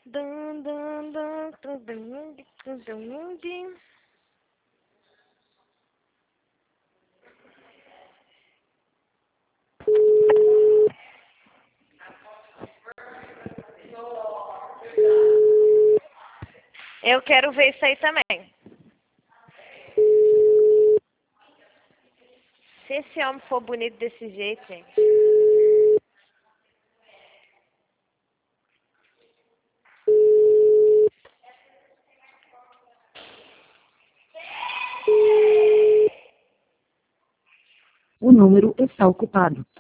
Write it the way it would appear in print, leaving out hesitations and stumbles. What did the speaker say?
Dun, dun, dun, dun, dun, dun, dun, dun. Eu quero ver isso aí também. Se esse homem for bonito desse jeito, gente. O número está ocupado.